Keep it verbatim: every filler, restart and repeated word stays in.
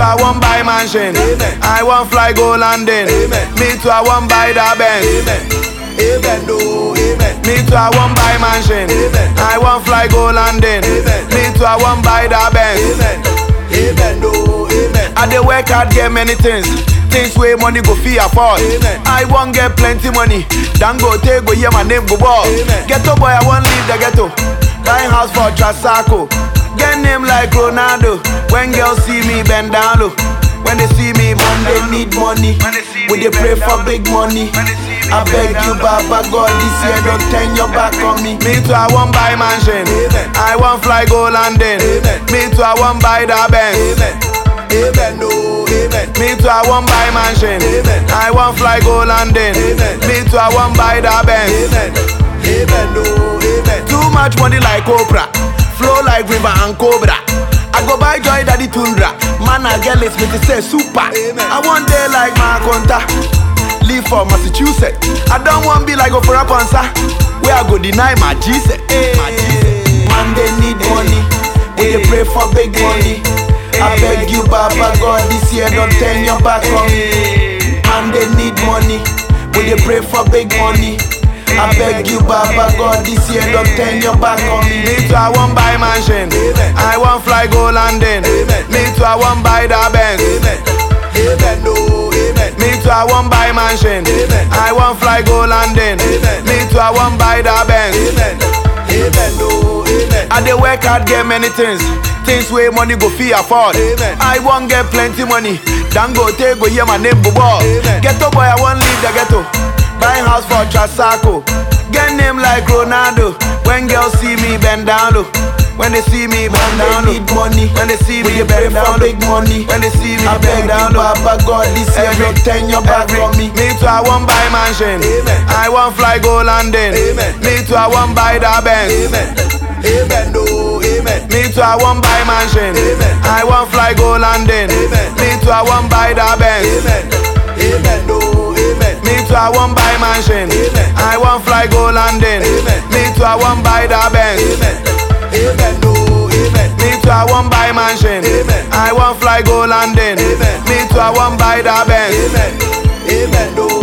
I want buy mansion. Amen. I want fly go London. Amen. Me too, I want buy the Benz. Amen. Amen. No. Amen. Me too, I want buy mansion. Amen. I want fly go London. Amen. Me too, I want buy the Benz. Amen. Amen. No. Amen. I dey work hard, get many things. Things where money go fee afford. Amen. I want get plenty money. Then go take go hear my name go ball. Amen. Ghetto boy, I want leave the ghetto. Buying house for Trasaco. Get name like Ronaldo. When girls see me bend down low. When they see me, man, they need money. When they pray for big money. I beg you, Baba God, this year don't turn your back on me. Me too, I want buy mansion. Amen. I want fly go London. Amen. Me too, I want buy the Benz. Amen. Amen. No. Amen. Me too, I want buy mansion. Amen. I want fly go London. Amen. Me too, I want buy the Benz. Amen. Amen. No. Amen. Too much money like Oprah, flow like river and Cobra. I go buy Joy Daddy Tundra. Man, I get list me to say super. Amen. I want day like Maconta. Live for Massachusetts. I don't want be like Ofra Pansa. Where I go deny my Jesus. My Jesus. Man, they need money. We they pray for big money. I beg you, Baba God, this year don't turn your back on me. Man, they need money. We they pray for big money. I beg you, Baba God, this year don't turn your back on me. Me too, I want buy mansion. Amen. I want fly go London. Amen. Me too, I want buy the Benz. Amen. Amen. No. Amen. Me too, I want buy mansion. Amen. I want fly go London. Amen. Me too, I want buy the Benz. Amen. Amen. No. Amen. I dey work hard, get many things. Things where money go fee afford. Amen. I want get plenty money. Then go take go hear my name go ball. Amen. Ghetto boy, I want leave the ghetto. Buying house for Trasaco. Get name like Ronaldo. When girls see me bend down low. When they see me bend down low. Need money. When they see me We pray bend for down low. big money. When they see me I beg bend down you, low. Baba God, this year don't turn your back every- on me. Me too, I want buy mansion. Amen. I want fly go London. Amen. Me too, I want buy the Benz. Amen. Amen. No. Amen. Me too, I want buy mansion. Amen. I want fly go London. Amen. Me too, I want buy the Benz. Amen. Amen. No. Amen. Me too, I want buy mansion. Amen. I want fly go London. Amen. Me too, I want buy the Benz. Amen. Amen. No. Amen. Me too, I want buy mansion. Amen. I want fly go London. Amen. Me too, I want buy the Benz. Amen. Amen. No.